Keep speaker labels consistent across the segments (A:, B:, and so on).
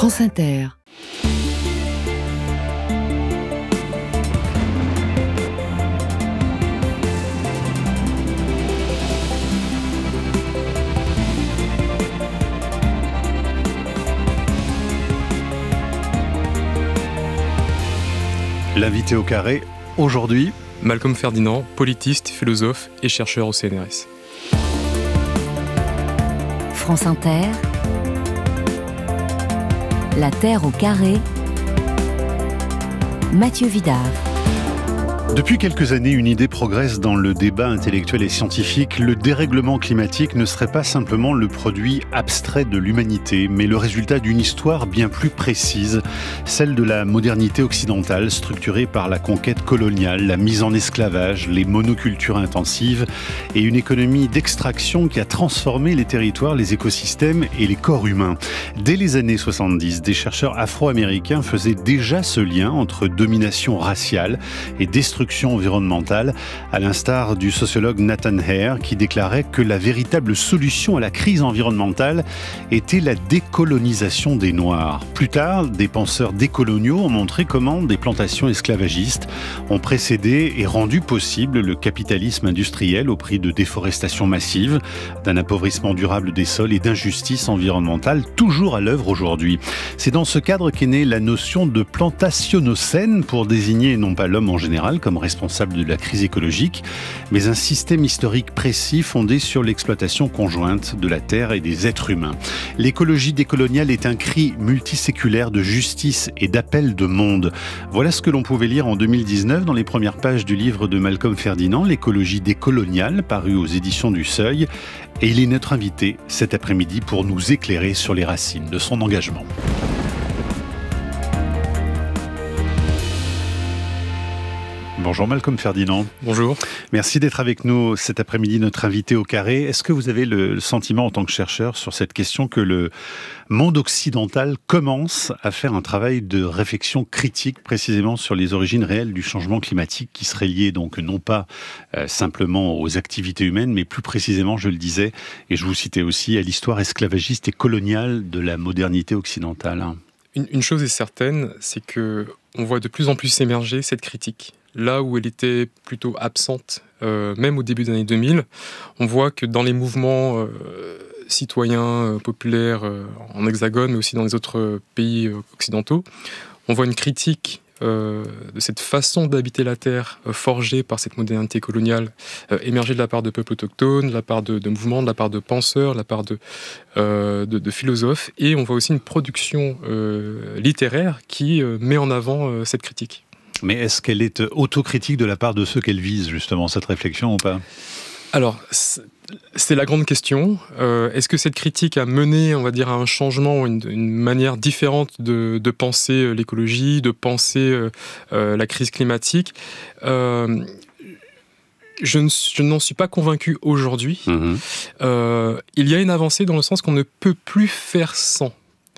A: France Inter.
B: L'invité au carré, aujourd'hui,
C: Malcolm Ferdinand, politiste, philosophe et chercheur au CNRS.
A: France Inter. La Terre au carré. Mathieu Vidard.
B: Depuis quelques années, une idée progresse dans le débat intellectuel et scientifique. Le dérèglement climatique ne serait pas simplement le produit abstrait de l'humanité, mais le résultat d'une histoire bien plus précise, celle de la modernité occidentale, structurée par la conquête coloniale, la mise en esclavage, les monocultures intensives et une économie d'extraction qui a transformé les territoires, les écosystèmes et les corps humains. Dès les années 70, des chercheurs afro-américains faisaient déjà ce lien entre domination raciale et destruction environnementale, à l'instar du sociologue Nathan Hare qui déclarait que la véritable solution à la crise environnementale était la décolonisation des Noirs. Plus tard, des penseurs décoloniaux ont montré comment des plantations esclavagistes ont précédé et rendu possible le capitalisme industriel au prix de déforestation massive, d'un appauvrissement durable des sols et d'injustice environnementale toujours à l'œuvre aujourd'hui. C'est dans ce cadre qu'est née la notion de plantationocène pour désigner non pas l'homme en général comme responsable de la crise écologique, mais un système historique précis fondé sur l'exploitation conjointe de la terre et des êtres humains. L'écologie décoloniale est un cri multiséculaire de justice et d'appel de monde. Voilà ce que l'on pouvait lire en 2019 dans les premières pages du livre de Malcolm Ferdinand, L'écologie décoloniale, paru aux éditions du Seuil. Et il est notre invité cet après-midi pour nous éclairer sur les racines de son engagement. Bonjour Malcolm Ferdinand.
C: Bonjour.
B: Merci d'être avec nous cet après-midi, notre invité au carré. Est-ce que vous avez le sentiment en tant que chercheur sur cette question que le monde occidental commence à faire un travail de réflexion critique précisément sur les origines réelles du changement climatique qui serait lié donc non pas simplement aux activités humaines, mais plus précisément, je le disais, et je vous citais aussi, à l'histoire esclavagiste et coloniale de la modernité occidentale?
C: Une chose est certaine, c'est que on voit de plus en plus émerger cette critique. Là où elle était plutôt absente, même au début des années 2000, on voit que dans les mouvements citoyens, populaires, en Hexagone, mais aussi dans les autres pays occidentaux, on voit une critique de cette façon d'habiter la Terre forgée par cette modernité coloniale émerger de la part de peuples autochtones, de la part de mouvements, de la part de penseurs, de la part de philosophes. Et on voit aussi une production littéraire qui met en avant cette critique.
B: Mais est-ce qu'elle est autocritique de la part de ceux qu'elle vise, justement, cette réflexion ou pas ?
C: Alors, c'est la grande question. Est-ce que cette critique a mené, on va dire, à un changement, une manière différente de penser l'écologie, de penser la crise climatique ? Je n'en suis pas convaincu aujourd'hui. Il y a une avancée dans le sens qu'on ne peut plus faire sans.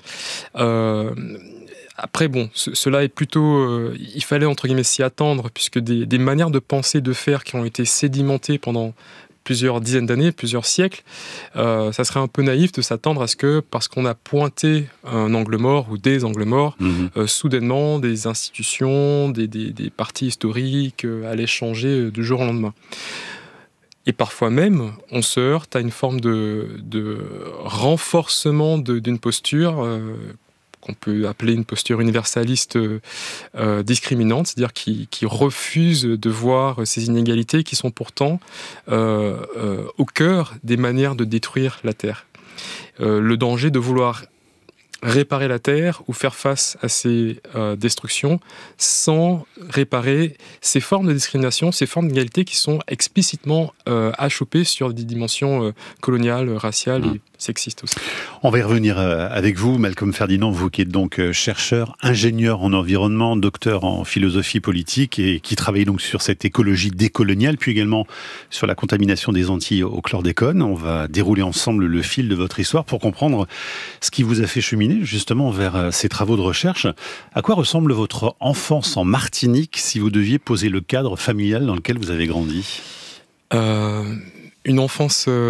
C: Après, bon, cela est plutôt... il fallait, entre guillemets, s'y attendre, puisque des manières de penser, de faire qui ont été sédimentées pendant plusieurs dizaines d'années, plusieurs siècles, ça serait un peu naïf de s'attendre à ce que, parce qu'on a pointé un angle mort ou des angles morts, soudainement, des institutions, des partis historiques allaient changer du jour au lendemain. Et parfois même, on se heurte à une forme de renforcement d'une posture qu'on peut appeler une posture universaliste discriminante, c'est-à-dire qui refuse de voir ces inégalités qui sont pourtant au cœur des manières de détruire la Terre. Le danger de vouloir réparer la Terre ou faire face à ces destructions sans réparer ces formes de discrimination, ces formes d'égalité qui sont explicitement achoppées sur des dimensions coloniales, raciales et sexistes aussi.
B: On va y revenir avec vous, Malcolm Ferdinand, vous qui êtes donc chercheur, ingénieur en environnement, docteur en philosophie politique et qui travaille donc sur cette écologie décoloniale, puis également sur la contamination des Antilles au chlordécone. On va dérouler ensemble le fil de votre histoire pour comprendre ce qui vous a fait cheminer justement vers ces travaux de recherche. À quoi ressemble votre enfance en Martinique si vous deviez poser le cadre familial dans lequel vous avez grandi ?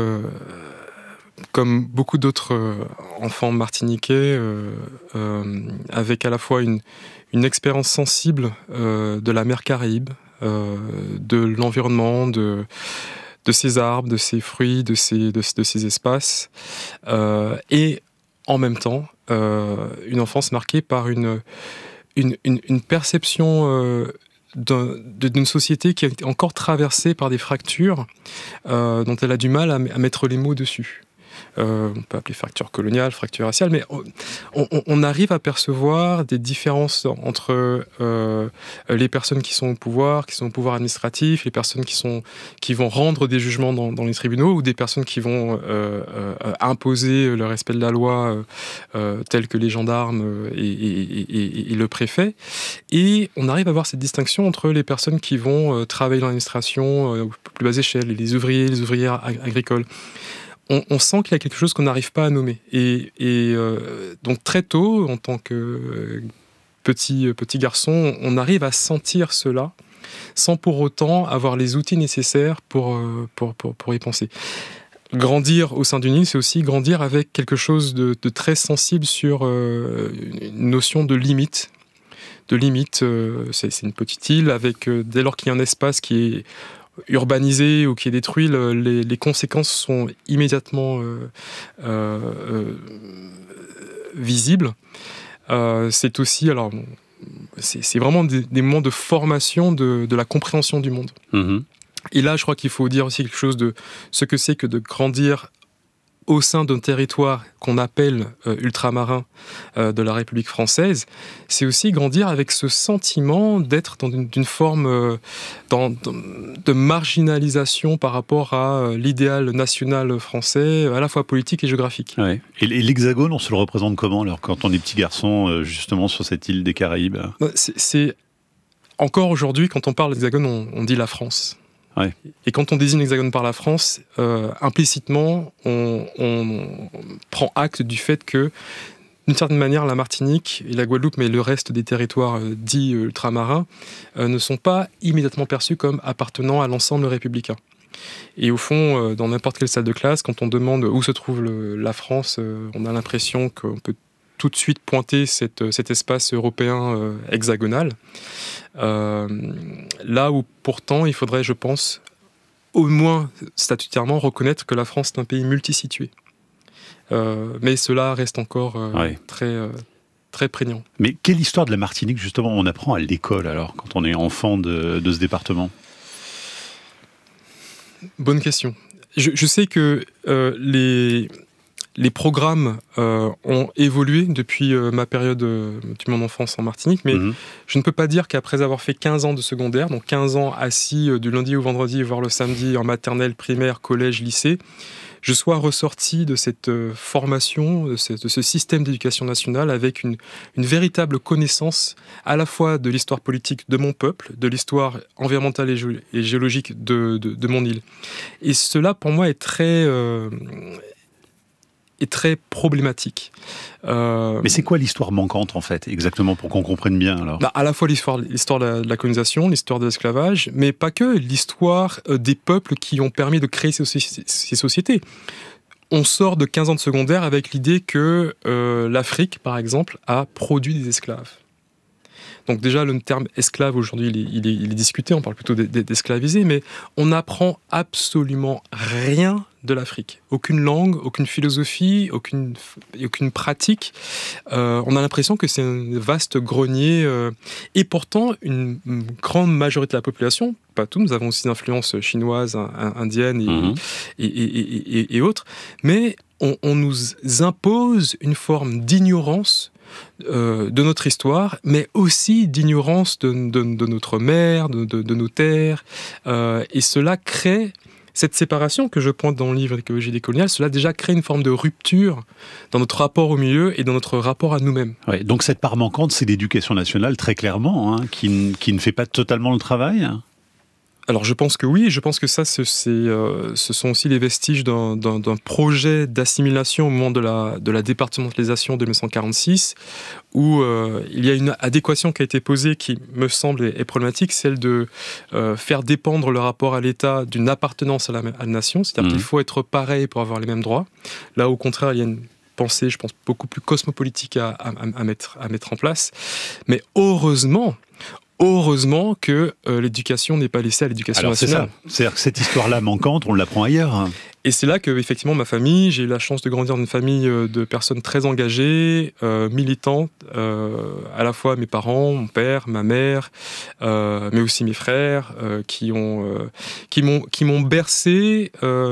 C: Une enfance comme beaucoup d'autres enfants martiniquais, avec à la fois une expérience sensible de la mer Caraïbe, de l'environnement, de ces arbres, de ces fruits, de ces espaces, et en même temps, une enfance marquée par une perception d'une société qui est encore traversée par des fractures dont elle a du mal à mettre les mots dessus. On peut appeler fracture coloniale, fracture raciale, mais on arrive à percevoir des différences entre les personnes qui sont au pouvoir administratif, les personnes qui vont rendre des jugements dans les tribunaux, ou des personnes qui vont imposer le respect de la loi, tels que les gendarmes et le préfet. Et on arrive à voir cette distinction entre les personnes qui vont travailler dans l'administration, plus basse échelle, les ouvriers, les ouvrières agricoles. On sent qu'il y a quelque chose qu'on n'arrive pas à nommer. Et donc très tôt, en tant que petit garçon, on arrive à sentir cela sans pour autant avoir les outils nécessaires pour y penser. Grandir au sein d'une île, c'est aussi grandir avec quelque chose de très sensible sur une notion de limite. C'est une petite île avec, dès lors qu'il y a un espace qui est urbanisé ou qui est détruit, les conséquences sont immédiatement visibles. C'est aussi, alors, c'est vraiment des moments de formation de la compréhension du monde.
B: Mmh.
C: Et là, je crois qu'il faut dire aussi quelque chose de ce que c'est que de grandir au sein d'un territoire qu'on appelle ultramarin de la République française. C'est aussi grandir avec ce sentiment d'être dans d'une forme de marginalisation par rapport à l'idéal national français, à la fois politique et géographique.
B: Ouais. Et l'Hexagone, on se le représente comment alors, quand on est petit garçon, justement sur cette île des Caraïbes?
C: C'est encore aujourd'hui, quand on parle d'Hexagone, on dit la France.
B: Ouais.
C: Et quand on désigne l'Hexagone par la France, implicitement, on prend acte du fait que, d'une certaine manière, la Martinique et la Guadeloupe, mais le reste des territoires dits ultramarins, ne sont pas immédiatement perçus comme appartenant à l'ensemble républicain. Et au fond, dans n'importe quelle salle de classe, quand on demande où se trouve la France, on a l'impression qu'on peut tout de suite pointer cet espace européen hexagonal. Là où pourtant il faudrait, je pense, au moins statutairement reconnaître que la France est un pays multisitué. Mais cela reste encore très prégnant.
B: Mais quelle histoire de la Martinique justement on apprend à l'école alors, quand on est enfant de ce département?
C: Bonne question. Je sais que les programmes ont évolué depuis ma période de mon enfance en Martinique, mais je ne peux pas dire qu'après avoir fait 15 ans de secondaire, donc 15 ans assis du lundi au vendredi, voire le samedi en maternelle, primaire, collège, lycée, je sois ressorti de cette formation, de ce système d'éducation nationale avec une véritable connaissance à la fois de l'histoire politique de mon peuple, de l'histoire environnementale et géologique de mon île. Et cela, pour moi, est très problématique.
B: Mais c'est quoi l'histoire manquante en fait, exactement, pour qu'on comprenne bien alors?
C: À la fois l'histoire de la colonisation, l'histoire de l'esclavage, mais pas que, l'histoire des peuples qui ont permis de créer ces sociétés. On sort de 15 ans de secondaire avec l'idée que l'Afrique, par exemple, a produit des esclaves. Donc déjà, le terme esclave, aujourd'hui, il est discuté, on parle plutôt d'esclavisé, mais on n'apprend absolument rien de l'Afrique. Aucune langue, aucune philosophie, aucune pratique. On a l'impression que c'est un vaste grenier. Et pourtant, une grande majorité de la population, pas tout, nous avons aussi d'influences chinoises, indiennes et autres, mais on nous impose une forme d'ignorance de notre histoire, mais aussi d'ignorance de notre mer, de nos terres. Et cela crée cette séparation que je pointe dans le livre L'écologie décoloniale. Cela déjà crée une forme de rupture dans notre rapport au milieu et dans notre rapport à nous-mêmes.
B: Ouais, donc cette part manquante, c'est l'éducation nationale, très clairement, qui ne fait pas totalement le travail.
C: Alors je pense que oui, je pense que ça, ce sont aussi les vestiges d'un projet d'assimilation au moment de la départementalisation de 1946, où il y a une adéquation qui a été posée qui me semble est problématique, celle de faire dépendre le rapport à l'État d'une appartenance à la nation, c'est-à-dire qu'il faut être pareil pour avoir les mêmes droits. Là, au contraire, il y a une pensée, je pense, beaucoup plus cosmopolitique à mettre en place. Mais heureusement que l'éducation n'est pas laissée à l'éducation nationale.
B: C'est-à-dire que cette histoire-là manquante, on l'apprend ailleurs.
C: Et c'est là que, effectivement, ma famille, j'ai eu la chance de grandir dans une famille de personnes très engagées, militantes, à la fois mes parents, mon père, ma mère, mais aussi mes frères, qui m'ont bercé,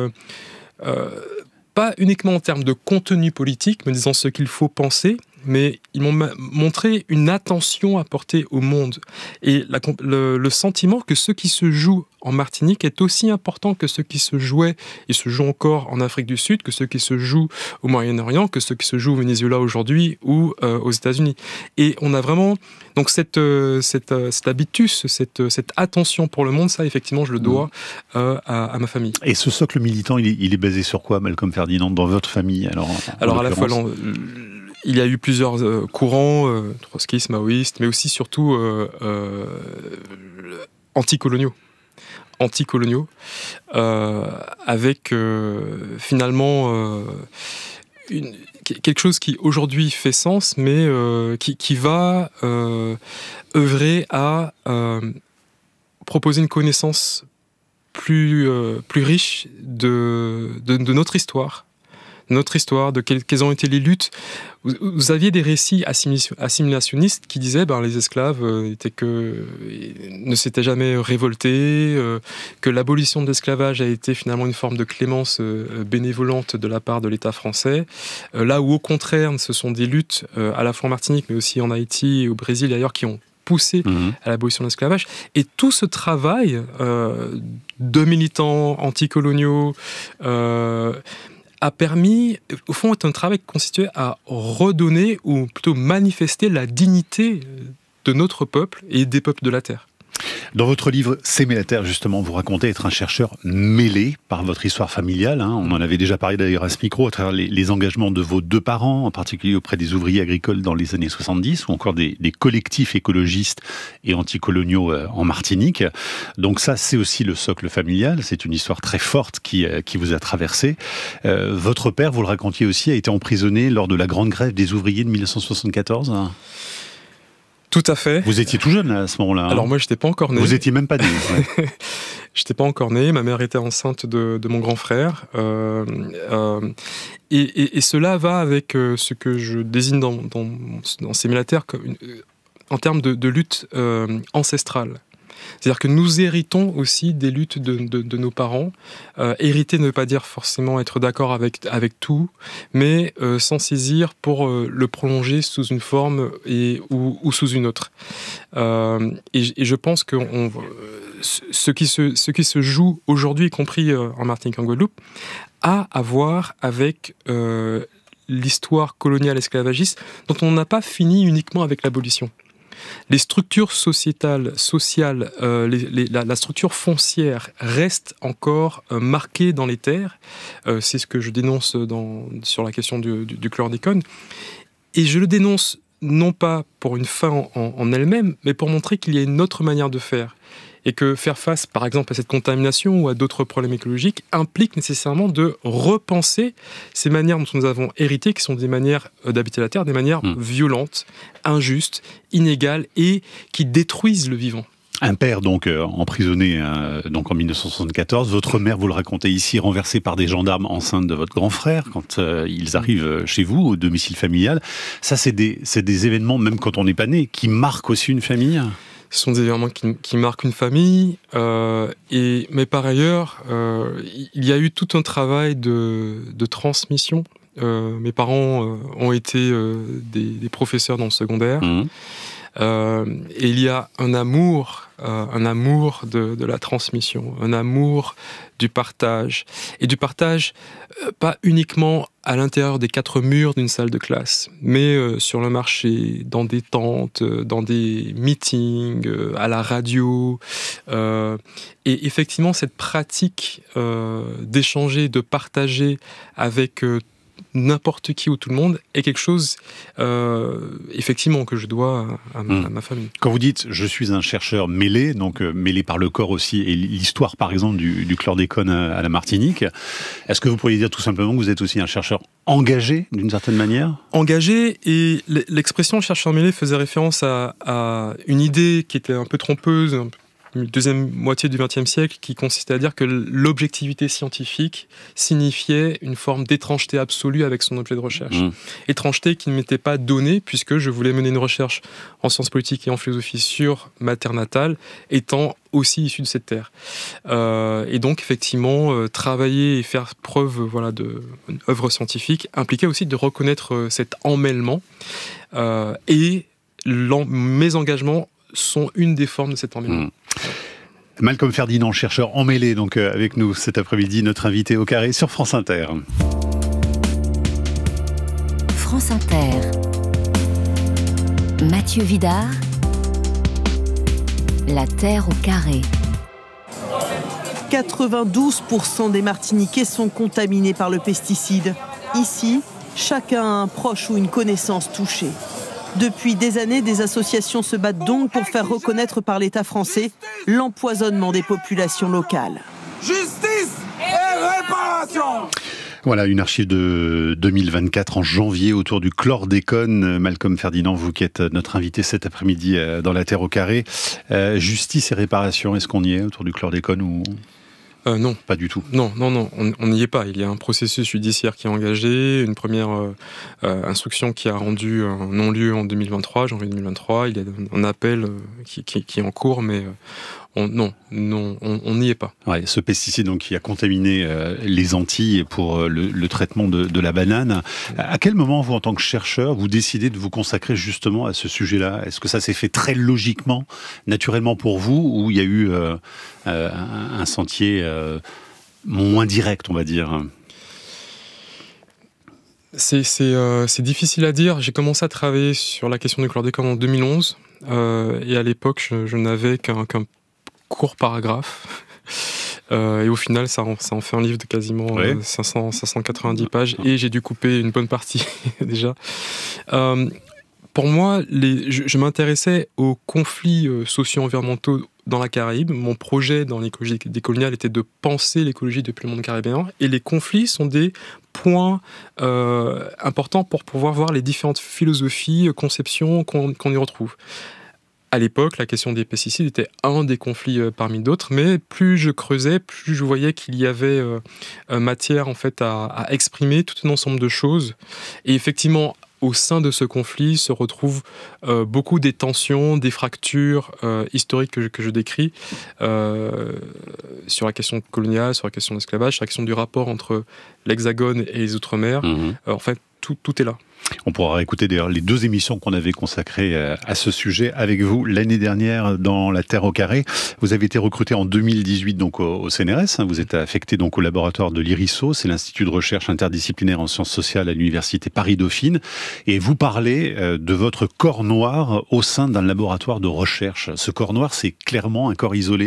C: pas uniquement en termes de contenu politique, me disant ce qu'il faut penser, mais ils m'ont montré une attention à porter au monde. Et le sentiment que ce qui se joue en Martinique est aussi important que ce qui se jouait et se joue encore en Afrique du Sud, que ce qui se joue au Moyen-Orient, que ce qui se joue au Venezuela aujourd'hui ou aux États-Unis. Et on a vraiment donc cet habitus, cette attention pour le monde, ça effectivement je le dois à ma famille.
B: Et ce socle militant, il est basé sur quoi, Malcolm Ferdinand, dans votre famille alors
C: à la fois il y a eu plusieurs courants, trotskistes, maoïstes, mais aussi surtout anticoloniaux, avec finalement quelque chose qui aujourd'hui fait sens, mais qui va œuvrer à proposer une connaissance plus riche de notre histoire. De quelles ont été les luttes. Vous aviez des récits assimilationnistes qui disaient les esclaves ne s'étaient jamais révoltés, que l'abolition de l'esclavage a été finalement une forme de clémence bénévolente de la part de l'État français, là où au contraire ce sont des luttes à la fois en Martinique mais aussi en Haïti et au Brésil et ailleurs qui ont poussé à l'abolition de l'esclavage. Et tout ce travail de militants anticoloniaux a permis, au fond, est un travail qui consistait à redonner, ou plutôt manifester la dignité de notre peuple et des peuples de la Terre.
B: Dans votre livre « S'aimer la Terre », justement, vous racontez être un chercheur mêlé par votre histoire familiale. On en avait déjà parlé d'ailleurs à ce micro, à travers les engagements de vos deux parents, en particulier auprès des ouvriers agricoles dans les années 70, ou encore des collectifs écologistes et anticoloniaux en Martinique. Donc ça, c'est aussi le socle familial. C'est une histoire très forte qui vous a traversé. Votre père, vous le racontiez aussi, a été emprisonné lors de la grande grève des ouvriers de 1974.
C: Tout à fait.
B: Vous étiez tout jeune à ce moment-là.
C: Alors moi, je n'étais pas encore né.
B: Vous étiez même pas né. Ouais.
C: Je n'étais pas encore né. Ma mère était enceinte de mon grand frère. Et cela va avec ce que je désigne dans S'aimer la Terre en termes de lutte ancestrale. C'est-à-dire que nous héritons aussi des luttes de nos parents. Hériter ne veut pas dire forcément être d'accord avec tout, mais s'en saisir pour le prolonger sous une forme ou sous une autre. Et je pense que ce qui se joue aujourd'hui, y compris en Martinique et en Guadeloupe, a à voir avec l'histoire coloniale esclavagiste dont on n'a pas fini uniquement avec l'abolition. Les structures sociales, la structure foncière reste encore marquée dans les terres. C'est ce que je dénonce sur la question du chlordécone. Et je le dénonce non pas pour une fin en elle-même, mais pour montrer qu'il y a une autre manière de faire. Et que faire face, par exemple, à cette contamination ou à d'autres problèmes écologiques implique nécessairement de repenser ces manières dont nous avons hérité, qui sont des manières d'habiter la Terre, des manières violentes, injustes, inégales et qui détruisent le vivant.
B: Un père donc emprisonné donc en 1974. Votre mère, vous le racontez ici, renversée par des gendarmes enceintes de votre grand frère quand ils arrivent chez vous au domicile familial. Ça, c'est des événements, même quand on n'est pas né, qui marquent aussi une famille.
C: Ce sont des événements qui marquent une famille, mais par ailleurs, il y a eu tout un travail de transmission. Mes parents ont été des professeurs dans le secondaire. Et il y a un amour de la transmission, un amour du partage. Et du partage, pas uniquement à l'intérieur des 4 murs d'une salle de classe, mais sur le marché, dans des tentes, dans des meetings, à la radio. Et effectivement, cette pratique d'échanger, de partager avec n'importe qui ou tout le monde est quelque chose effectivement que je dois à ma famille.
B: Quand vous dites je suis un chercheur mêlé, donc mêlé par le corps aussi, et l'histoire par exemple du chlordécone à la Martinique, est-ce que vous pourriez dire tout simplement que vous êtes aussi un chercheur engagé d'une certaine manière ?
C: Engagé, et l'expression chercheur mêlé faisait référence à une idée qui était un peu trompeuse, deuxième moitié du XXe siècle, qui consistait à dire que l'objectivité scientifique signifiait une forme d'étrangeté absolue avec son objet de recherche. Étrangeté qui ne m'était pas donnée, puisque je voulais mener une recherche en sciences politiques et en philosophie sur ma terre natale, étant aussi issu de cette terre. Et donc, effectivement, travailler et faire preuve d'une œuvre scientifique impliquait aussi de reconnaître cet emmêlement. Et mes engagements sont une des formes de cet emmêlement.
B: Malcolm Ferdinand, chercheur emmêlé, donc avec nous cet après-midi, notre invité au carré sur France Inter.
A: France Inter. Mathieu Vidard. La Terre au carré.
D: 92% des Martiniquais sont contaminés par le pesticide. Ici, chacun a un proche ou une connaissance touchée. Depuis des années, des associations se battent donc pour faire reconnaître par l'État français l'empoisonnement des populations locales.
E: Justice et réparation.
B: Voilà, une archive de 2024 en janvier autour du chlordécone. Malcolm Ferdinand, vous qui êtes notre invité cet après-midi dans La Terre au carré. Justice et réparation, est-ce qu'on y est autour du chlordécone ou...
C: Non.
B: Pas du tout.
C: Non, on n'y est pas. Il y a un processus judiciaire qui est engagé, une première instruction qui a rendu un non-lieu en 2023, janvier 2023. Il y a un appel qui est en cours, mais on n'y est pas.
B: Ouais, ce pesticide donc, qui a contaminé les Antilles pour le traitement de la banane. À quel moment, vous, en tant que chercheur, vous décidez de vous consacrer justement à ce sujet-là ? Est-ce que ça s'est fait très logiquement, naturellement pour vous, ou il y a eu un sentier moins direct, on va dire ?
C: C'est difficile à dire. J'ai commencé à travailler sur la question du chlordécone en 2011, et à l'époque, je n'avais qu'un court paragraphe. Et au final, ça en fait un livre de quasiment 590 pages, et j'ai dû couper une bonne partie déjà. Pour moi, je m'intéressais aux conflits socio-environnementaux dans la Caraïbe. Mon projet dans l'écologie décoloniale était de penser l'écologie depuis le monde caribéen, et les conflits sont des points importants pour pouvoir voir les différentes philosophies, conceptions qu'on y retrouve. À l'époque, la question des pesticides était un des conflits parmi d'autres, mais plus je creusais, plus je voyais qu'il y avait matière en fait à exprimer tout un ensemble de choses. Et effectivement, au sein de ce conflit se retrouvent beaucoup des tensions, des fractures historiques que je décris sur la question coloniale, sur la question de l'esclavage, sur la question du rapport entre l'Hexagone et les Outre-mer. En fait, tout est là.
B: On pourra écouter d'ailleurs les 2 émissions qu'on avait consacrées à ce sujet avec vous l'année dernière dans La Terre au carré. Vous avez été recruté en 2018 donc au CNRS. Vous êtes affecté donc au laboratoire de l'IRISO, c'est l'Institut de recherche interdisciplinaire en sciences sociales à l'Université Paris-Dauphine. Et vous parlez de votre corps noir au sein d'un laboratoire de recherche. Ce corps noir, c'est clairement un corps isolé ?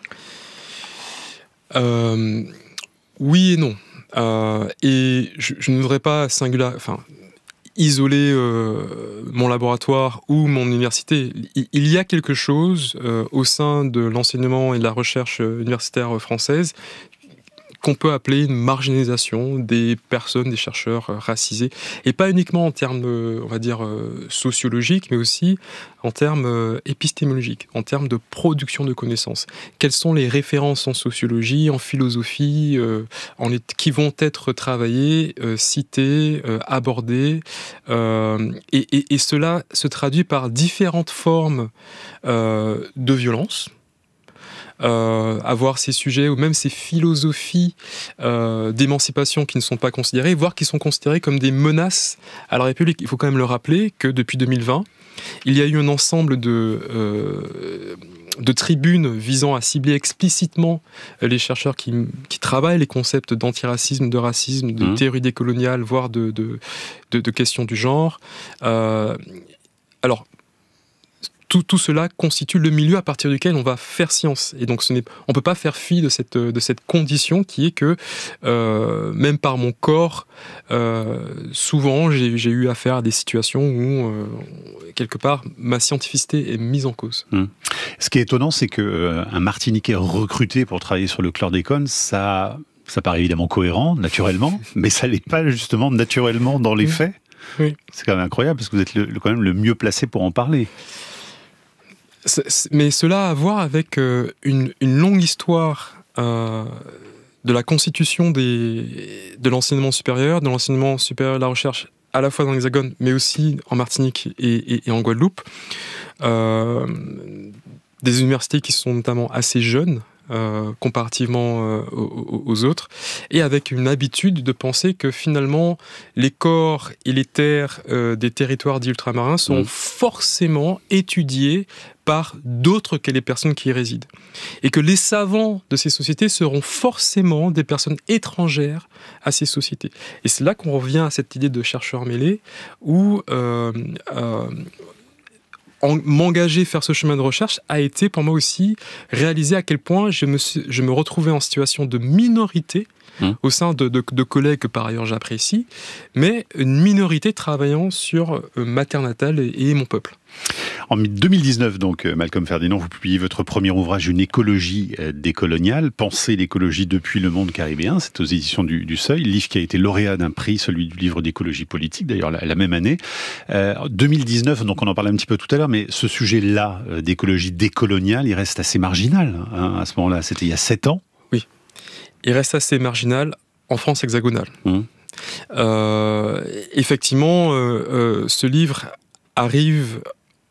C: Oui et non. Et je ne voudrais pas isoler mon laboratoire ou mon université. Il y a quelque chose au sein de l'enseignement et de la recherche universitaire française qu'on peut appeler une marginalisation des personnes, des chercheurs racisés, et pas uniquement en termes, on va dire, sociologiques, mais aussi en termes épistémologiques, en termes de production de connaissances. Quelles sont les références en sociologie, en philosophie, qui vont être travaillées, citées, abordées, et cela se traduit par différentes formes de violence, avoir ces sujets ou même ces philosophies d'émancipation qui ne sont pas considérées, voire qui sont considérées comme des menaces à la République. Il faut quand même le rappeler que depuis 2020, il y a eu un ensemble de tribunes visant à cibler explicitement les chercheurs qui travaillent les concepts d'antiracisme, de racisme, de théorie décoloniale, voire de questions du genre. Alors, tout cela constitue le milieu à partir duquel on va faire science. Et donc, on ne peut pas faire fi de cette condition qui est que, même par mon corps, souvent, j'ai eu affaire à des situations où, quelque part, ma scientificité est mise en cause.
B: Ce qui est étonnant, c'est qu'un Martiniquais recruté pour travailler sur le chlordécone, ça paraît évidemment cohérent, naturellement, mais ça ne l'est pas justement naturellement dans les faits.
C: Oui.
B: C'est quand même incroyable, parce que vous êtes quand même le mieux placé pour en parler.
C: Mais cela a à voir avec une longue histoire de la constitution de l'enseignement supérieur, de la recherche, à la fois dans l'Hexagone, mais aussi en Martinique et en Guadeloupe. Des universités qui sont notamment assez jeunes, comparativement aux autres, et avec une habitude de penser que finalement les corps et les terres des territoires dits ultramarins sont forcément étudiés par d'autres que les personnes qui y résident. Et que les savants de ces sociétés seront forcément des personnes étrangères à ces sociétés. Et c'est là qu'on revient à cette idée de chercheur mêlé, où m'engager, faire ce chemin de recherche a été pour moi aussi réaliser à quel point je me retrouvais en situation de minorité au sein de collègues que par ailleurs j'apprécie, mais une minorité travaillant sur ma terre natale et mon peuple.
B: En 2019, donc, Malcolm Ferdinand, vous publiez votre premier ouvrage, Une écologie décoloniale, Penser l'écologie depuis le monde caribéen. C'est aux éditions du Seuil, livre qui a été lauréat d'un prix, celui du livre d'écologie politique, d'ailleurs la même année. 2019, donc on en parlait un petit peu tout à l'heure, mais ce sujet-là, d'écologie décoloniale, il reste assez marginal à ce moment-là. C'était il y a 7 ans.
C: Oui, il reste assez marginal en France hexagonale. Effectivement, ce livre arrive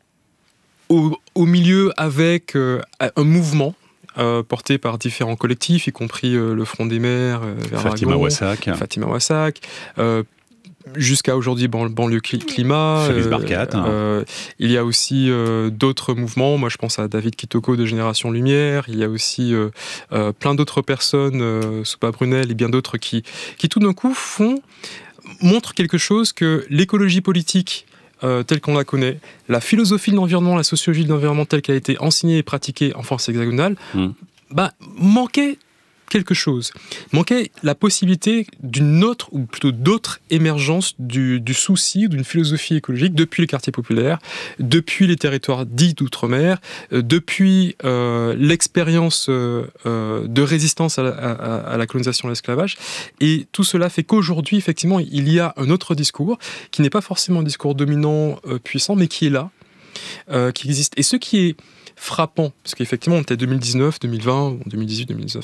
C: au milieu avec un mouvement porté par différents collectifs, y compris le Front des Mers,
B: Fatima
C: Wassak, jusqu'à aujourd'hui banlieue climat.
B: Félix Barkat.
C: Il y a aussi d'autres mouvements. Moi, je pense à David Kitoko de Génération Lumière. Il y a aussi plein d'autres personnes, Soupa Brunel et bien d'autres qui tout d'un coup montrent quelque chose que l'écologie politique telle qu'on la connaît, la philosophie de l'environnement, la sociologie de l'environnement telle qu'elle a été enseignée et pratiquée en France hexagonale, manquait quelque chose. Manquait la possibilité d'une autre, ou plutôt d'autres émergences du souci, d'une philosophie écologique depuis les quartiers populaires, depuis les territoires dits d'outre-mer, depuis l'expérience de résistance à la colonisation et à l'esclavage. Et tout cela fait qu'aujourd'hui, effectivement, il y a un autre discours qui n'est pas forcément un discours dominant, puissant, mais qui est là, qui existe. Et ce qui est frappant, parce qu'effectivement on était 2019, 2020, 2018, 2019,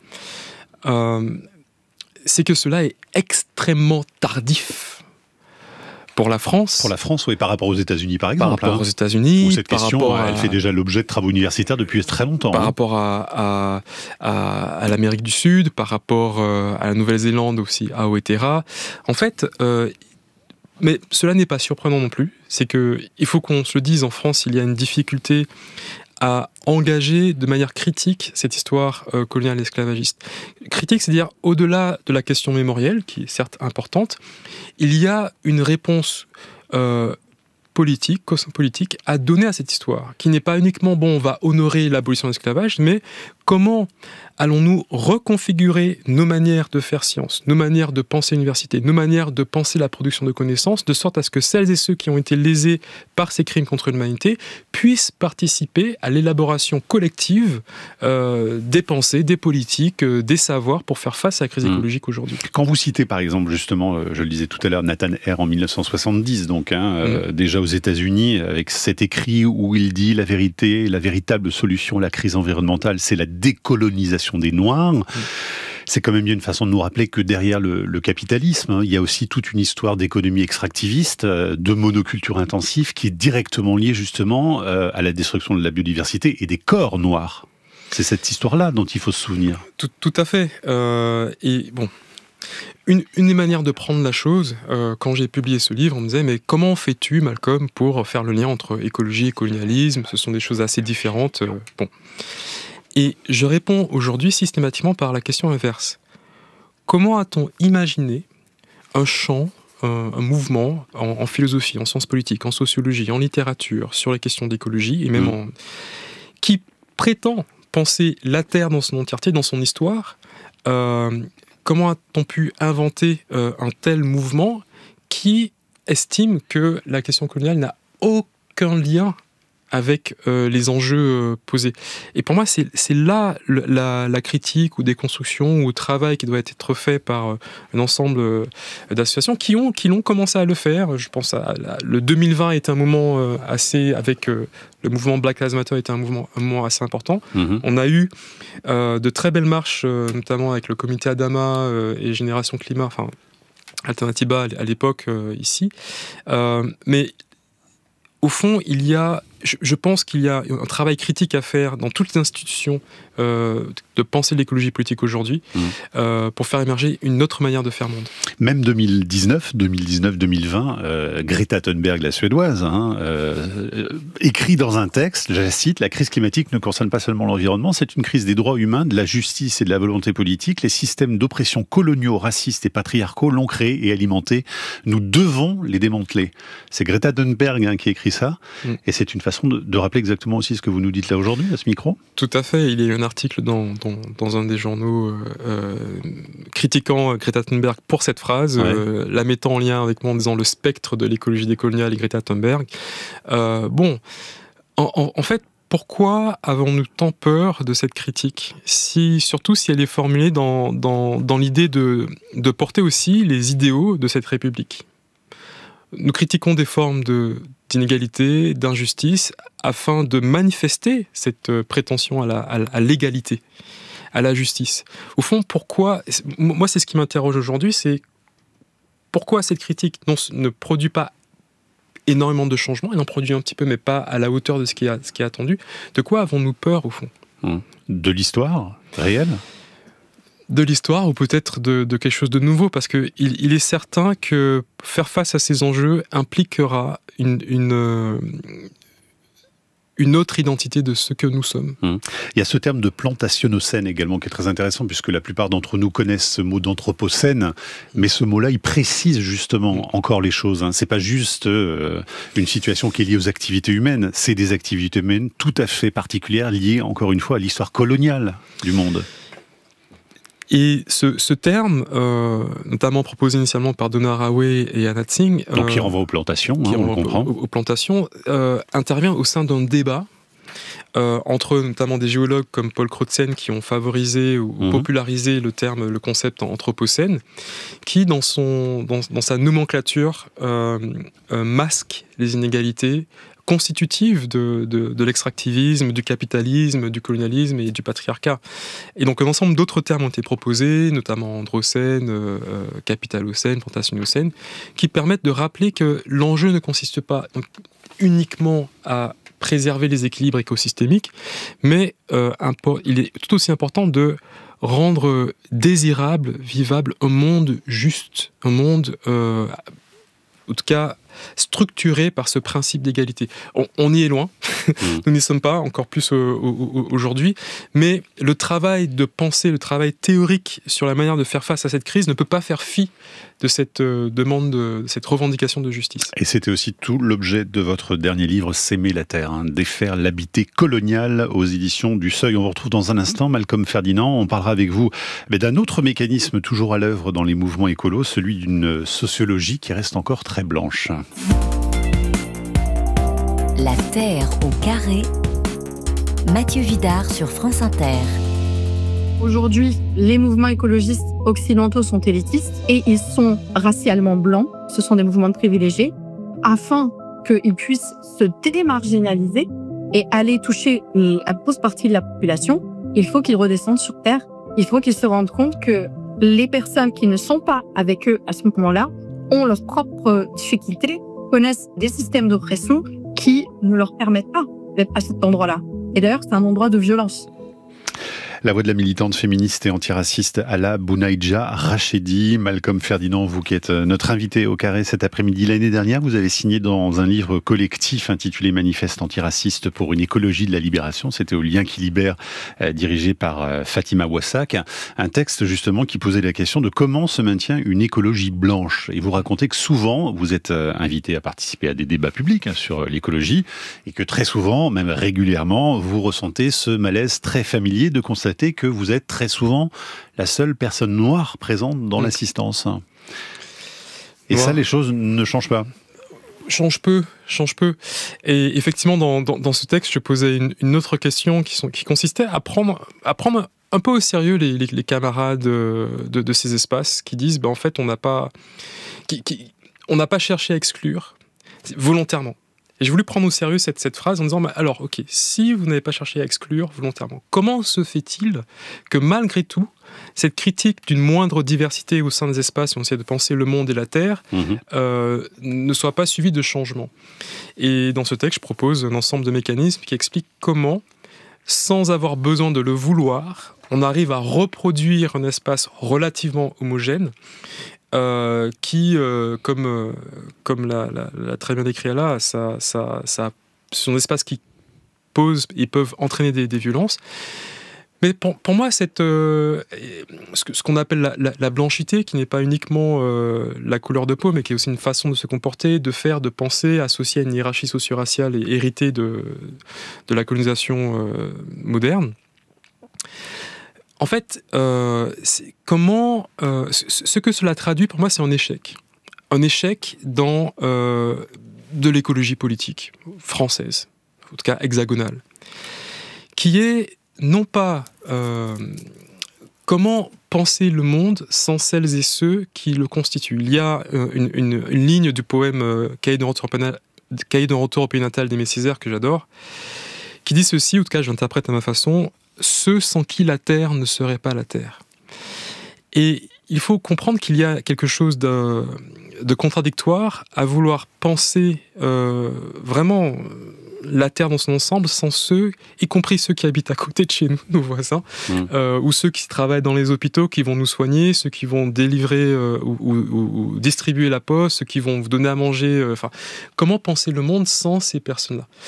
C: 2020, c'est que cela est extrêmement tardif pour la France.
B: Pour la France, oui, par rapport aux États-Unis, par exemple.
C: Par rapport aux États-Unis.
B: Où cette question, elle fait déjà l'objet de travaux universitaires depuis très longtemps.
C: Par rapport à l'Amérique du Sud, par rapport à la Nouvelle-Zélande aussi, à Oetera. En fait, mais cela n'est pas surprenant non plus. C'est qu'il faut qu'on se le dise, en France, il y a une difficulté à engager de manière critique cette histoire coloniale esclavagiste. Critique, c'est-à-dire au-delà de la question mémorielle, qui est certes importante, il y a une réponse politique, cosmopolitique, à donner à cette histoire, qui n'est pas uniquement, on va honorer l'abolition de l'esclavage, mais comment allons-nous reconfigurer nos manières de faire science, nos manières de penser l'université, nos manières de penser la production de connaissances, de sorte à ce que celles et ceux qui ont été lésés par ces crimes contre l'humanité puissent participer à l'élaboration collective des pensées, des politiques, des savoirs pour faire face à la crise écologique aujourd'hui.
B: Quand vous citez par exemple, justement, je le disais tout à l'heure, Nathan Hare en 1970, donc déjà aux États-Unis, avec cet écrit où il dit la vérité, la véritable solution à la crise environnementale, c'est la décolonisation des Noirs. C'est quand même bien une façon de nous rappeler que derrière le capitalisme, il y a aussi toute une histoire d'économie extractiviste, de monoculture intensive, qui est directement liée justement à la destruction de la biodiversité et des corps noirs. C'est cette histoire-là dont il faut se souvenir.
C: Tout à fait. Et bon, une des manières de prendre la chose, quand j'ai publié ce livre, on me disait « Mais comment fais-tu, Malcolm, pour faire le lien entre écologie et colonialisme ? Ce sont des choses assez différentes. » Bon. Et je réponds aujourd'hui systématiquement par la question inverse. Comment a-t-on imaginé un champ, un mouvement en philosophie, en sciences politiques, en sociologie, en littérature, sur les questions d'écologie, et même qui prétend penser la Terre dans son entièreté, dans son histoire, comment a-t-on pu inventer un tel mouvement qui estime que la question coloniale n'a aucun lien avec les enjeux posés. Et pour moi, c'est là la critique ou déconstruction ou le travail qui doit être fait par un ensemble d'associations qui l'ont commencé à le faire. Je pense le 2020 est un moment avec le mouvement Black Lives Matter était un moment assez important. On a eu de très belles marches, notamment avec le comité Adama et Génération Climat, enfin Alternativa à l'époque ici. Mais au fond, je pense qu'il y a un travail critique à faire dans toutes les institutions de penser l'écologie politique aujourd'hui pour faire émerger une autre manière de faire monde.
B: Même 2019-2020, Greta Thunberg, la Suédoise, écrit dans un texte, je la cite, « La crise climatique ne concerne pas seulement l'environnement, c'est une crise des droits humains, de la justice et de la volonté politique. Les systèmes d'oppression coloniaux, racistes et patriarcaux l'ont créé et alimenté. Nous devons les démanteler. » C'est Greta Thunberg qui écrit ça, et c'est une façon de rappeler exactement aussi ce que vous nous dites là aujourd'hui, à ce micro.
C: Tout à fait. Il y a eu un article dans un des journaux critiquant Greta Thunberg pour cette phrase, la mettant en lien avec moi en disant le spectre de l'écologie décoloniale et Greta Thunberg. En fait, pourquoi avons-nous tant peur de cette critique ? Surtout si elle est formulée dans l'idée de porter aussi les idéaux de cette République. Nous critiquons des formes d'inégalité, d'injustice, afin de manifester cette prétention à l'égalité, à la justice. Au fond, pourquoi... Moi, c'est ce qui m'interroge aujourd'hui, c'est pourquoi cette critique ne produit pas énormément de changements, elle en produit un petit peu, mais pas à la hauteur de ce qui est attendu. De quoi avons-nous peur, au fond ?
B: De l'histoire réelle ?
C: De l'histoire ou peut-être de quelque chose de nouveau, parce qu'il est certain que faire face à ces enjeux impliquera une autre identité de ce que nous sommes.
B: Il y a ce terme de plantationocène également qui est très intéressant, puisque la plupart d'entre nous connaissent ce mot d'anthropocène, mais ce mot-là, il précise justement encore les choses. C'est pas juste une situation qui est liée aux activités humaines, c'est des activités humaines tout à fait particulières liées, encore une fois, à l'histoire coloniale du monde.
C: Et ce terme, notamment proposé initialement par Donna Haraway et Anna Tsing,
B: donc qui renvoie aux plantations, on le comprend.
C: Aux plantations, intervient au sein d'un débat entre notamment des géologues comme Paul Crutzen qui ont favorisé ou popularisé le concept anthropocène, qui dans sa nomenclature masque les inégalités constitutives de l'extractivisme, du capitalisme, du colonialisme et du patriarcat. Et donc un ensemble d'autres termes ont été proposés, notamment androcène, capitalocène, plantationocène, qui permettent de rappeler que l'enjeu ne consiste pas uniquement à préserver les équilibres écosystémiques, mais il est tout aussi important de rendre désirable, vivable, un monde juste, un monde, en tout cas, structuré par ce principe d'égalité. On y est loin, nous n'y sommes pas, encore plus aujourd'hui, mais le travail de pensée, le travail théorique sur la manière de faire face à cette crise ne peut pas faire fi de cette demande, de cette revendication de justice.
B: Et c'était aussi tout l'objet de votre dernier livre, S'aimer la Terre, défaire l'habité colonial aux éditions du Seuil. On vous retrouve dans un instant, Malcolm Ferdinand. On parlera avec vous d'un autre mécanisme toujours à l'œuvre dans les mouvements écolos, celui d'une sociologie qui reste encore très blanche.
A: La Terre au carré, Mathieu Vidard sur France Inter.
F: Aujourd'hui, les mouvements écologistes occidentaux sont élitistes et ils sont racialement blancs. Ce sont des mouvements de privilégiés. Afin qu'ils puissent se démarginaliser et aller toucher la grosse partie de la population, il faut qu'ils redescendent sur Terre. Il faut qu'ils se rendent compte que les personnes qui ne sont pas avec eux à ce moment-là ont leurs propres difficultés, connaissent des systèmes d'oppression qui ne leur permettent pas d'être à cet endroit-là. Et d'ailleurs, c'est un endroit de violence.
B: La voix de la militante féministe et antiraciste Hala Bounaïdja Rachedi. Malcolm Ferdinand, vous qui êtes notre invité au Carré cet après-midi. L'année dernière, vous avez signé dans un livre collectif intitulé Manifeste antiraciste pour une écologie de la libération. C'était au Lien qui libère, dirigé par Fatima Wassak. Un texte justement qui posait la question de comment se maintient une écologie blanche. Et vous racontez que souvent, vous êtes invité à participer à des débats publics sur l'écologie et que très souvent, même régulièrement, vous ressentez ce malaise très familier de constater que vous êtes très souvent la seule personne noire présente dans l'assistance. Et ça, les choses ne changent pas.
C: Change peu. Et effectivement, dans ce texte, je posais une autre question qui consistait à prendre un peu au sérieux les camarades de ces espaces qui disent, en fait, on n'a pas cherché à exclure volontairement. Et je voulais prendre au sérieux cette phrase en disant, alors, ok, si vous n'avez pas cherché à exclure volontairement, comment se fait-il que malgré tout, cette critique d'une moindre diversité au sein des espaces, on essaie de penser le monde et la Terre, ne soit pas suivie de changement. Et dans ce texte, je propose un ensemble de mécanismes qui expliquent comment, sans avoir besoin de le vouloir, on arrive à reproduire un espace relativement homogène, qui, comme l'a très bien décrit là, ce sont des espaces qui posent et peuvent entraîner des violences. Mais pour moi, ce qu'on appelle la blanchité, qui n'est pas uniquement la couleur de peau, mais qui est aussi une façon de se comporter, de faire, de penser, associée à une hiérarchie socio-raciale et héritée de la colonisation moderne. En fait, ce que cela traduit, pour moi, c'est un échec. Un échec dans de l'écologie politique française, en tout cas hexagonale, qui est non pas comment penser le monde sans celles et ceux qui le constituent. Il y a une ligne du poème Cahier de retour pénatal d'Aimé Césaire que j'adore, qui dit ceci, ou en tout cas je l'interprète à ma façon: ceux sans qui la terre ne serait pas la terre. Et il faut comprendre qu'il y a quelque chose de contradictoire à vouloir penser vraiment la terre dans son ensemble sans ceux, y compris ceux qui habitent à côté de chez nous, nos voisins, ou ceux qui travaillent dans les hôpitaux, qui vont nous soigner, ceux qui vont délivrer ou distribuer la poste, ceux qui vont vous donner à manger. Comment penser le monde sans ces personnes-là ?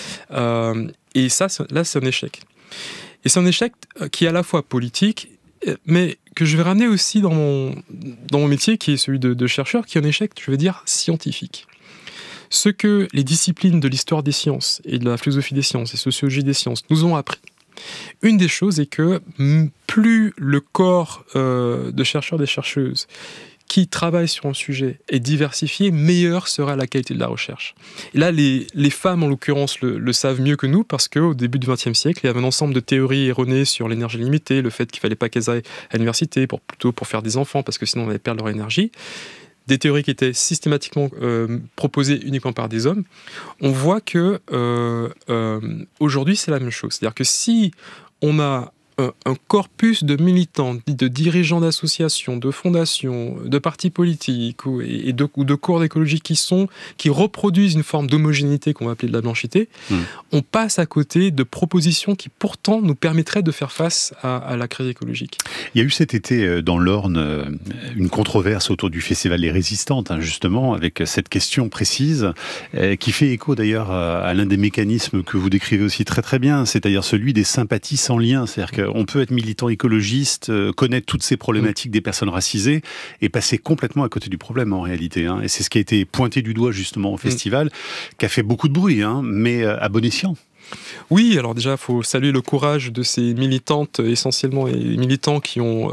C: Et ça, là, c'est un échec. Et c'est un échec qui est à la fois politique, mais que je vais ramener aussi dans mon métier, qui est celui de chercheur, qui est un échec, je veux dire, scientifique. Ce que les disciplines de l'histoire des sciences et de la philosophie des sciences et sociologie des sciences nous ont appris, une des choses est que plus le corps de chercheurs et de chercheuses qui travaillent sur un sujet est diversifié, meilleure sera la qualité de la recherche. Et là, les femmes, en l'occurrence, le savent mieux que nous, parce qu'au début du XXe siècle, il y avait un ensemble de théories erronées sur l'énergie limitée, le fait qu'il ne fallait pas qu'elles aillent à l'université, plutôt pour faire des enfants, parce que sinon on allait perdre leur énergie. Des théories qui étaient systématiquement proposées uniquement par des hommes. On voit que aujourd'hui, c'est la même chose. C'est-à-dire que si on a un corpus de militants, de dirigeants d'associations, de fondations, de partis politiques ou de cours d'écologie qui reproduisent une forme d'homogénéité qu'on va appeler de la blanchité, on passe à côté de propositions qui pourtant nous permettraient de faire face à la crise écologique.
B: Il y a eu cet été dans l'Orne une controverse autour du festival Les Résistantes, justement, avec cette question précise, qui fait écho d'ailleurs à l'un des mécanismes que vous décrivez aussi très très bien, c'est-à-dire celui des sympathies sans lien. C'est-à-dire qu'on peut être militant écologiste, connaître toutes ces problématiques des personnes racisées et passer complètement à côté du problème en réalité. Et c'est ce qui a été pointé du doigt justement au festival, qui a fait beaucoup de bruit, mais à bon escient.
C: Oui, alors déjà, il faut saluer le courage de ces militantes essentiellement et militants qui ont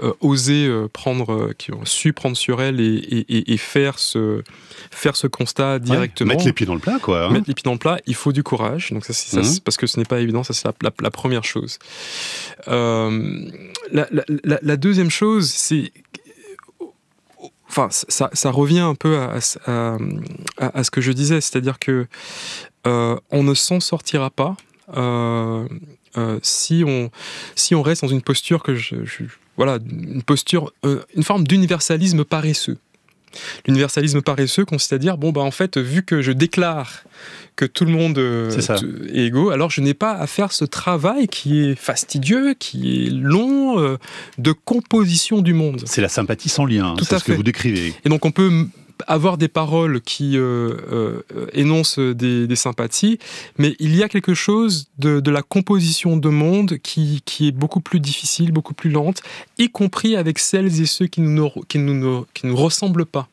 C: qui ont su prendre sur elles et faire ce constat directement.
B: Mettre les pieds dans le plat, quoi.
C: Mettre les pieds dans le plat, il faut du courage. Donc ça, parce que ce n'est pas évident, ça c'est la première chose. La deuxième chose, c'est... Enfin, ça revient un peu à ce que je disais, c'est-à-dire que on ne s'en sortira pas si on reste dans une posture une forme d'universalisme paresseux. L'universalisme paresseux consiste à dire, en fait, vu que je déclare que tout le monde est égaux, alors je n'ai pas à faire ce travail qui est fastidieux, qui est long, de composition du monde.
B: C'est la sympathie sans lien, c'est ce que vous décrivez.
C: Et donc on peut avoir des paroles qui énoncent des sympathies, mais il y a quelque chose de la composition de monde qui est beaucoup plus difficile, beaucoup plus lente, y compris avec celles et ceux qui nous ressemblent pas.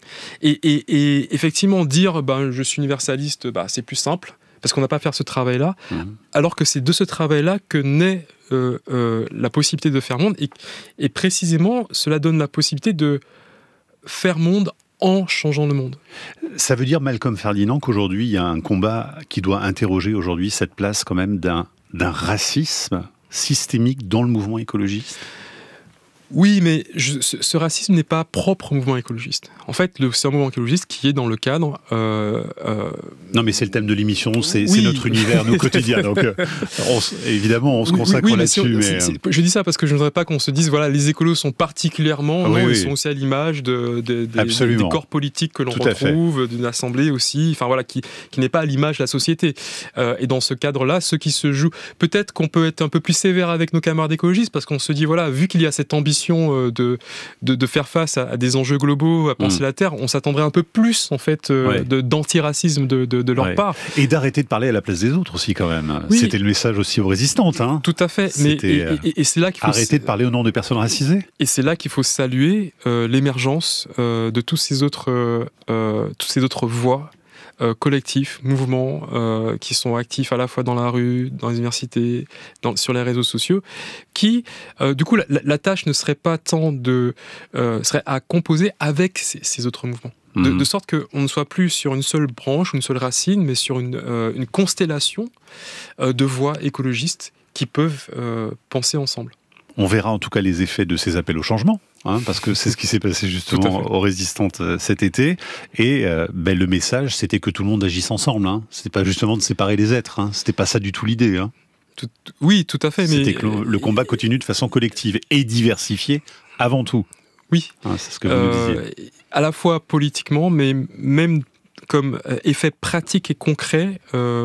C: Et effectivement, dire je suis universaliste, c'est plus simple, parce qu'on n'a pas à faire ce travail-là, alors que c'est de ce travail-là que naît la possibilité de faire monde, et précisément, cela donne la possibilité de faire monde en changeant le monde.
B: Ça veut dire, Malcolm Ferdinand, qu'aujourd'hui, il y a un combat qui doit interroger aujourd'hui cette place quand même d'un racisme systémique dans le mouvement écologiste ?
C: Oui, mais ce racisme n'est pas propre au mouvement écologiste. En fait, c'est un mouvement écologiste qui est dans le cadre...
B: Non, mais c'est le thème de l'émission, c'est notre univers, nos quotidiens. Donc, évidemment, on se consacre là-dessus.
C: Je dis ça parce que je ne voudrais pas qu'on se dise, les écolos sont particulièrement... ils sont aussi à l'image des corps politiques que l'on retrouve, d'une assemblée aussi, qui n'est pas à l'image de la société. Et dans ce cadre-là, ce qui se joue... Peut-être qu'on peut être un peu plus sévère avec nos camarades écologistes, parce qu'on se dit, vu qu'il y a cette ambition de faire face à des enjeux globaux, à penser la Terre, on s'attendrait un peu plus en fait d'antiracisme de leur part.
B: Et d'arrêter de parler à la place des autres aussi quand même. Oui. C'était le message aussi aux résistantes.
C: Tout à fait. Et c'est là qu'il faut
B: arrêter de parler au nom de personnes racisées.
C: Et c'est là qu'il faut saluer l'émergence de toutes ces autres voix. Collectifs, mouvements qui sont actifs à la fois dans la rue, dans les universités, sur les réseaux sociaux, qui, du coup, la tâche ne serait pas tant serait à composer avec ces autres mouvements. De sorte qu'on ne soit plus sur une seule branche, une seule racine, mais sur une constellation de voix écologistes qui peuvent penser ensemble.
B: On verra en tout cas les effets de ces appels au changement. Parce que c'est ce qui s'est passé justement aux résistantes cet été. Et le message, c'était que tout le monde agisse ensemble. C'était pas justement de séparer les êtres. C'était pas ça du tout l'idée.
C: Oui, tout à fait.
B: C'était que le combat continue de façon collective et diversifiée avant tout.
C: Oui.
B: C'est ce que vous nous disiez.
C: À la fois politiquement, mais même comme effet pratique et concret,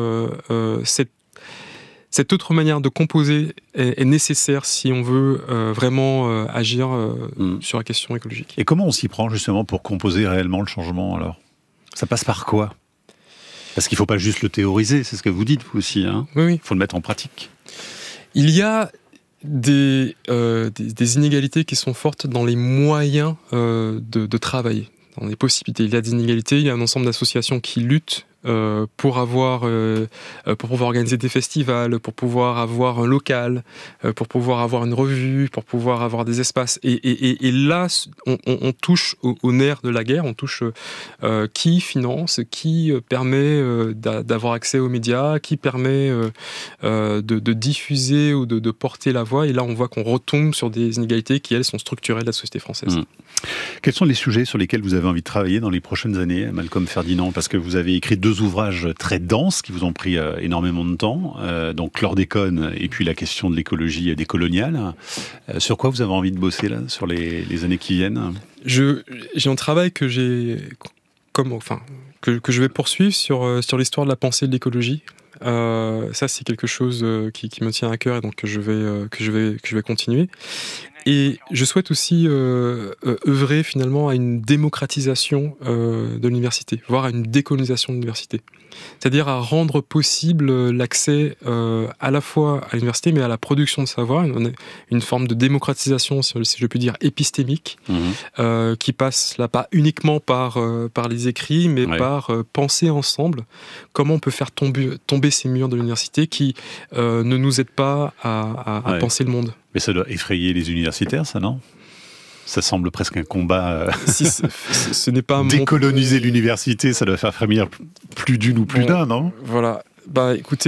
C: cette autre manière de composer est nécessaire si on veut vraiment agir sur la question écologique.
B: Et comment on s'y prend justement pour composer réellement le changement alors ? Ça passe par quoi ? Parce qu'il ne faut pas juste le théoriser, c'est ce que vous dites vous aussi.
C: Oui.
B: Il faut le mettre en pratique.
C: Il y a des inégalités qui sont fortes dans les moyens de travailler, dans les possibilités. Il y a des inégalités, il y a un ensemble d'associations qui luttent pour pouvoir organiser des festivals, pour pouvoir avoir un local, pour pouvoir avoir une revue, pour pouvoir avoir des espaces. Et là, on touche au nerf de la guerre, on touche qui finance, qui permet d'avoir accès aux médias, qui permet de diffuser ou de porter la voix. Et là, on voit qu'on retombe sur des inégalités qui, elles, sont structurelles de la société française.
B: Quels sont les sujets sur lesquels vous avez envie de travailler dans les prochaines années, Malcolm Ferdinand ? Parce que vous avez écrit 2 ouvrages très denses qui vous ont pris énormément de temps, donc Chlordécone et puis la question de l'écologie décoloniale. Sur quoi vous avez envie de bosser là, sur les années qui viennent ?
C: J'ai un travail que je vais poursuivre sur l'histoire de la pensée de l'écologie. Ça, c'est quelque chose qui me tient à cœur et donc que je vais continuer. Et je souhaite aussi œuvrer finalement à une démocratisation de l'université, voire à une décolonisation de l'université. C'est-à-dire à rendre possible l'accès à la fois à l'université, mais à la production de savoir, une forme de démocratisation, si je puis dire, épistémique, qui passe là pas uniquement par les écrits, mais par penser ensemble comment on peut faire tomber ces murs de l'université qui ne nous aident pas à penser le monde.
B: Mais ça doit effrayer les universitaires, ça, non ? Ça semble presque un combat.
C: Ce n'est pas
B: décoloniser l'université, ça doit faire frémir plus d'une ou plus d'un, non ?
C: Voilà. Écoutez,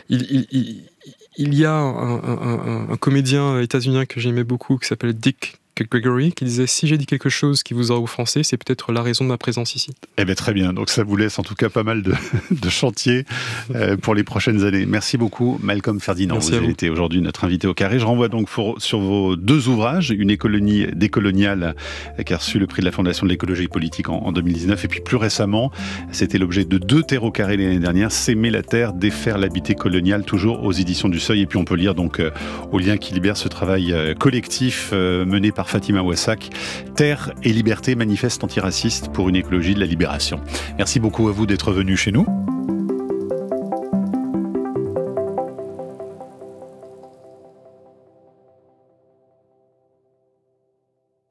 C: il y a un comédien états-unien que j'aimais beaucoup qui s'appelle Dick Gregory, qui disait « Si j'ai dit quelque chose qui vous a offensé, c'est peut-être la raison de ma présence ici. »
B: Eh bien, très bien. Donc, ça vous laisse en tout cas pas mal de chantiers pour les prochaines années. Merci beaucoup, Malcolm Ferdinand.
C: Merci
B: vous avez été aujourd'hui notre invité au Carré. Je renvoie donc sur vos 2 ouvrages, Une écolonie décoloniale, qui a reçu le prix de la Fondation de l'écologie politique en 2019. Et puis, plus récemment, c'était l'objet de 2 terres au Carré l'année dernière, S'aimer la terre, défaire l'habité colonial, toujours aux éditions du Seuil. Et puis, on peut lire donc au lien qui libère ce travail collectif mené par Fatima Ouassak, Terre et liberté, manifeste antiraciste pour une écologie de la libération. Merci beaucoup à vous d'être venu chez nous.